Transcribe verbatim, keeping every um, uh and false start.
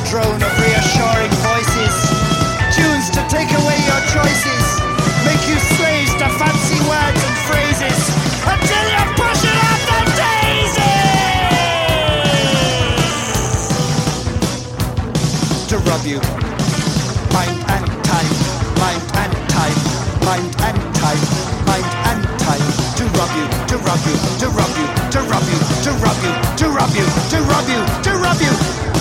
drone of reassuring voices, tunes to take away your choices, make you slaves to fancy words and phrases, until you push it out the daisies! To rub you, mind and time, mind and time, mind and time, mind and time, to rub you, to rub you, to rub you, to rub you, to rub you, to rub you, to rub you, to rub you.